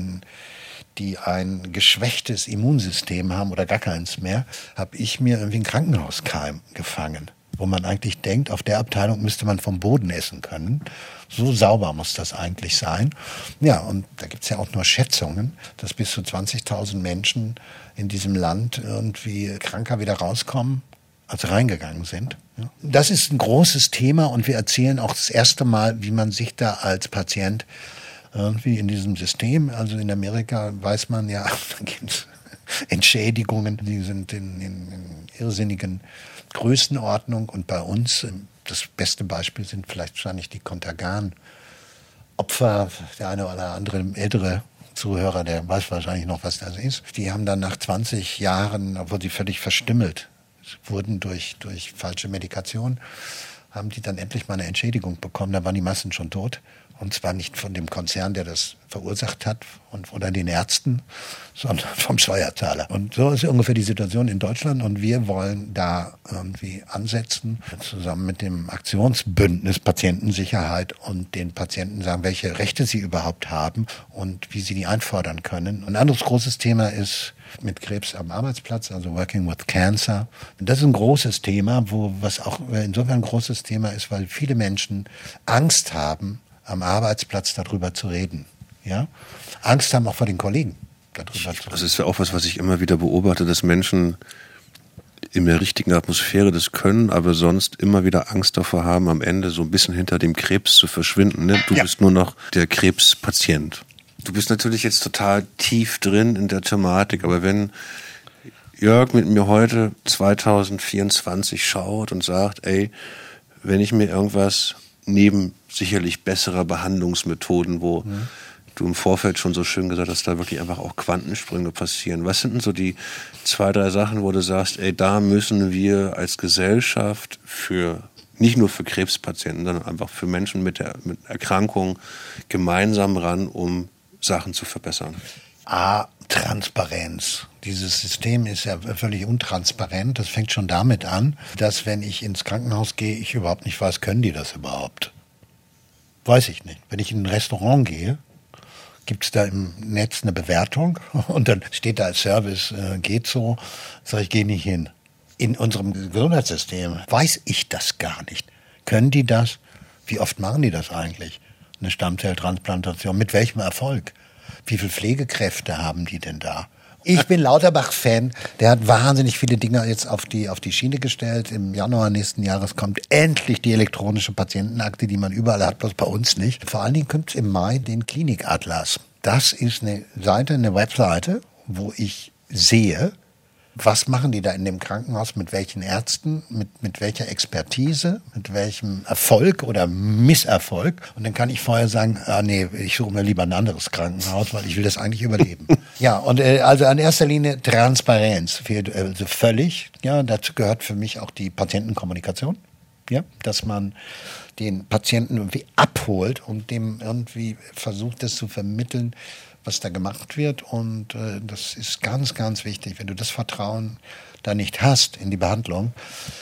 die ein geschwächtes Immunsystem haben oder gar keins mehr, habe ich mir irgendwie einen Krankenhauskeim gefangen, wo man eigentlich denkt, auf der Abteilung müsste man vom Boden essen können. So sauber muss das eigentlich sein. Ja, und da gibt es ja auch nur Schätzungen, dass bis zu zwanzigtausend Menschen in diesem Land irgendwie kranker wieder rauskommen, als reingegangen sind. Das ist ein großes Thema und wir erzählen auch das erste Mal, wie man sich da als Patient irgendwie in diesem System, also in Amerika weiß man ja, da gibt es Entschädigungen, die sind in, in, in irrsinnigen Größenordnung und bei uns, das beste Beispiel sind vielleicht wahrscheinlich die Contergan-Opfer, der eine oder andere ältere Zuhörer, der weiß wahrscheinlich noch, was das ist. Die haben dann nach zwanzig Jahren, obwohl sie völlig verstümmelt wurden durch, durch falsche Medikation, haben die dann endlich mal eine Entschädigung bekommen, da waren die meisten schon tot. Und zwar nicht von dem Konzern, der das verursacht hat, und, oder den Ärzten, sondern vom Steuerzahler. Und so ist ungefähr die Situation in Deutschland. Und wir wollen da irgendwie ansetzen, zusammen mit dem Aktionsbündnis Patientensicherheit und den Patienten sagen, welche Rechte sie überhaupt haben und wie sie die einfordern können. Ein anderes großes Thema ist mit Krebs am Arbeitsplatz, also Working with Cancer. Das ist ein großes Thema, wo was auch insofern ein großes Thema ist, weil viele Menschen Angst haben, am Arbeitsplatz darüber zu reden. Ja? Angst haben auch vor den Kollegen, darüber zu reden. Das ist ja auch was, was ich immer wieder beobachte, dass Menschen in der richtigen Atmosphäre das können, aber sonst immer wieder Angst davor haben, am Ende so ein bisschen hinter dem Krebs zu verschwinden. Ne? Du ja. bist nur noch der Krebspatient. Du bist natürlich jetzt total tief drin in der Thematik, aber wenn Jörg mit mir heute zwanzig vierundzwanzig schaut und sagt, ey, wenn ich mir irgendwas neben sicherlich besserer Behandlungsmethoden, wo mhm. du im Vorfeld schon so schön gesagt hast, da wirklich einfach auch Quantensprünge passieren. Was sind denn so die zwei, drei Sachen, wo du sagst, ey, da müssen wir als Gesellschaft für, nicht nur für Krebspatienten, sondern einfach für Menschen mit der mit Erkrankung gemeinsam ran, um Sachen zu verbessern? A, Transparenz. Dieses System ist ja völlig untransparent. Das fängt schon damit an, dass wenn ich ins Krankenhaus gehe, ich überhaupt nicht weiß, können die das überhaupt? Weiß ich nicht. Wenn ich in ein Restaurant gehe, gibt es da im Netz eine Bewertung und dann steht da als Service, äh, geht so, sage ich, gehe nicht hin. In unserem Gesundheitssystem weiß ich das gar nicht. Können die das? Wie oft machen die das eigentlich? eine Stammzelltransplantation. Mit welchem Erfolg? Wie viele Pflegekräfte haben die denn da? Ich bin Lauterbach-Fan. Der hat wahnsinnig viele Dinge jetzt auf die, auf die Schiene gestellt. Im Januar nächsten Jahres kommt endlich die elektronische Patientenakte, die man überall hat, bloß bei uns nicht. Vor allen Dingen kommt im Mai den Klinikatlas. Das ist eine Seite, eine Webseite, wo ich sehe, was machen die da in dem Krankenhaus, mit welchen Ärzten, mit, mit welcher Expertise, mit welchem Erfolg oder Misserfolg. Und dann kann ich vorher sagen, ah nee, ich suche mir lieber ein anderes Krankenhaus, weil ich will das eigentlich überleben. Ja, und äh, also in erster Linie Transparenz fehlt also völlig. Ja, dazu gehört für mich auch die Patientenkommunikation. Ja, dass man den Patienten irgendwie abholt und dem irgendwie versucht, das zu vermitteln, was da gemacht wird. Und äh, das ist ganz, ganz wichtig. Wenn du das Vertrauen da nicht hast in die Behandlung,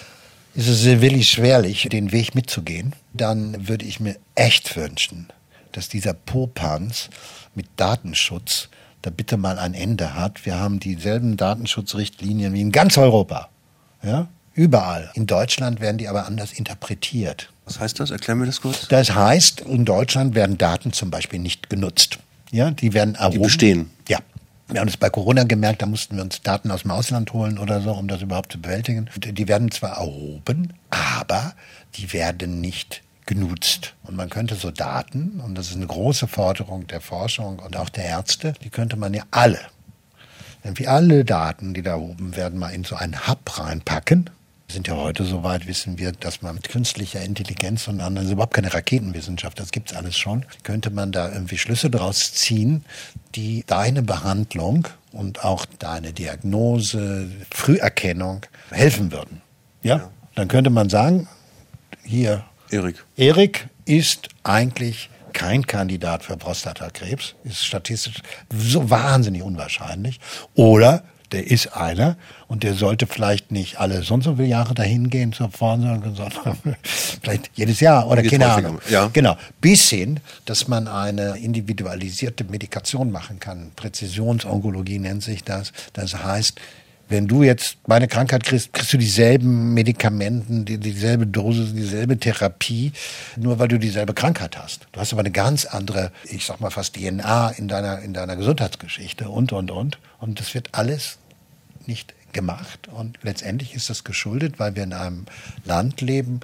ist es wirklich schwerlich, den Weg mitzugehen. Dann würde ich mir echt wünschen, dass dieser Popanz mit Datenschutz da bitte mal ein Ende hat. Wir haben dieselben Datenschutzrichtlinien wie in ganz Europa. Ja? Überall. In Deutschland werden die aber anders interpretiert. Was heißt das? Erklär mir das kurz. Das heißt, in Deutschland werden Daten zum Beispiel nicht genutzt. Ja, die werden erhoben. Die bestehen. Ja. Wir haben es bei Corona gemerkt, da mussten wir uns Daten aus dem Ausland holen oder so, um das überhaupt zu bewältigen. Die werden zwar erhoben, aber die werden nicht genutzt. Und man könnte so Daten, und das ist eine große Forderung der Forschung und auch der Ärzte, die könnte man ja alle, irgendwie alle Daten, die da erhoben werden, mal in so einen Hub reinpacken. Wir sind ja heute so weit, wissen wir, dass man mit künstlicher Intelligenz und anderen, das ist überhaupt keine Raketenwissenschaft, das gibt's alles schon, könnte man da irgendwie Schlüsse draus ziehen, die deine Behandlung und auch deine Diagnose, Früherkennung helfen würden. Ja? Ja. Dann könnte man sagen, hier, Erik. Erik ist eigentlich kein Kandidat für Prostatakrebs, ist statistisch so wahnsinnig unwahrscheinlich. Oder der ist einer und der sollte vielleicht nicht alle so und so viele Jahre dahin gehen zur Vorsorge, sondern vielleicht jedes Jahr oder keine Ahnung. Ja. Genau. Bis hin, dass man eine individualisierte Medikation machen kann. Präzisionsonkologie nennt sich das. Das heißt, wenn du jetzt meine Krankheit kriegst, kriegst du dieselben Medikamenten, die, dieselbe Dosis, dieselbe Therapie, nur weil du dieselbe Krankheit hast. Du hast aber eine ganz andere, ich sag mal fast D N A in deiner, in deiner Gesundheitsgeschichte und, und, und. Und das wird alles nicht gemacht. Und letztendlich ist das geschuldet, weil wir in einem Land leben,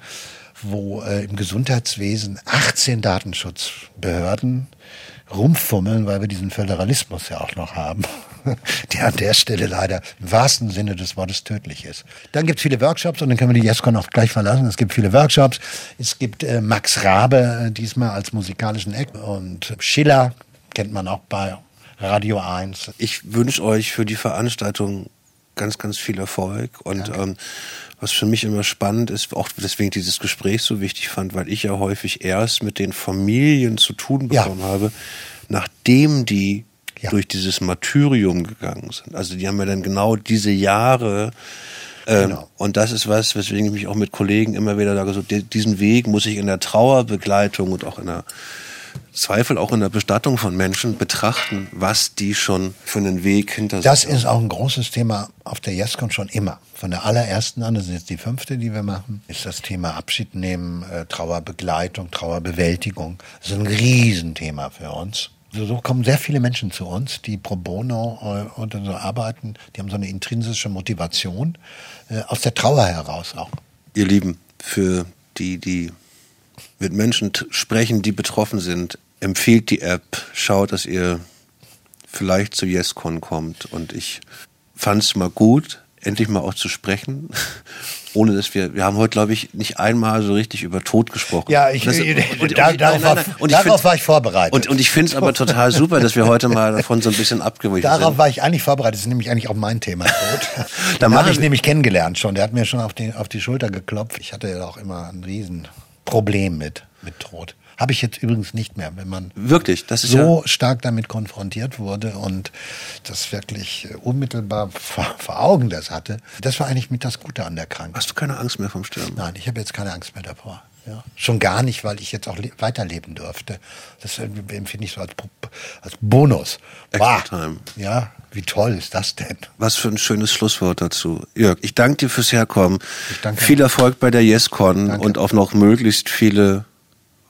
wo äh, im Gesundheitswesen achtzehn Datenschutzbehörden rumfummeln, weil wir diesen Föderalismus ja auch noch haben, der an der Stelle leider im wahrsten Sinne des Wortes tödlich ist. Dann gibt es viele Workshops und dann können wir die YesCon auch gleich verlassen. Es gibt viele Workshops. Es gibt äh, Max Rabe äh, diesmal als musikalischen Eck und Schiller kennt man auch bei Radio eins. Ich wünsche euch für die Veranstaltung ganz, ganz viel Erfolg und ähm, was für mich immer spannend ist, auch deswegen dieses Gespräch so wichtig fand, weil ich ja häufig erst mit den Familien zu tun bekommen ja. habe, nachdem die ja. durch dieses Martyrium gegangen sind. Also die haben ja dann genau diese Jahre ähm, genau. Und das ist was, weswegen ich mich auch mit Kollegen immer wieder sage, so diesen Weg muss ich in der Trauerbegleitung und auch in der Zweifel auch in der Bestattung von Menschen betrachten, was die schon für einen Weg hinter sich haben. Das ist auch ein großes Thema auf der YesCon schon immer. Von der allerersten an, das ist jetzt die fünfte, die wir machen, ist das Thema Abschied nehmen, äh, Trauerbegleitung, Trauerbewältigung. Das ist ein Riesenthema für uns. So, so kommen sehr viele Menschen zu uns, die pro bono äh, und so arbeiten. Die haben so eine intrinsische Motivation äh, aus der Trauer heraus auch. Ihr Lieben, für die, die mit Menschen t- sprechen, die betroffen sind, empfiehlt die App, schaut, dass ihr vielleicht zu YesCon kommt. Und ich fand es mal gut, endlich mal auch zu sprechen, ohne dass wir, wir haben heute, glaube ich, nicht einmal so richtig über Tod gesprochen. Ja, ich, das, und, und, da, und, darauf, nein, nein, und darauf war ich vorbereitet. Und, und ich finde es aber total super, dass wir heute mal davon so ein bisschen abgewichen sind. Darauf war ich eigentlich vorbereitet, das ist nämlich eigentlich auch mein Thema, Tod. Da habe ich nämlich kennengelernt schon, der hat mir schon auf die, auf die Schulter geklopft. Ich hatte ja auch immer ein Riesenproblem mit, mit Tod. Habe ich jetzt übrigens nicht mehr, wenn man wirklich, das ist so ja stark damit konfrontiert wurde und das wirklich unmittelbar vor, vor Augen das hatte. Das war eigentlich mit das Gute an der Krankheit. Hast du keine Angst mehr vom Sterben? Nein, ich habe jetzt keine Angst mehr davor. Ja. Schon gar nicht, weil ich jetzt auch le- weiterleben durfte. Das empfinde ich so als, als Bonus. Extra Time. Ja, wie toll ist das denn? Was für ein schönes Schlusswort dazu. Jörg, ich danke dir fürs Herkommen. Ich danke. Viel Erfolg bei der YesCon Danke. Und auf noch möglichst viele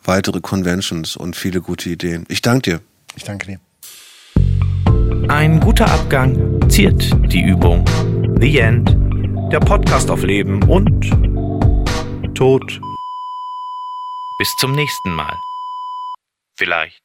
weitere Conventions und viele gute Ideen. Ich danke dir. Ich danke dir. Ein guter Abgang ziert die Übung. The End. Der Podcast auf Leben und Tod. Bis zum nächsten Mal. Vielleicht.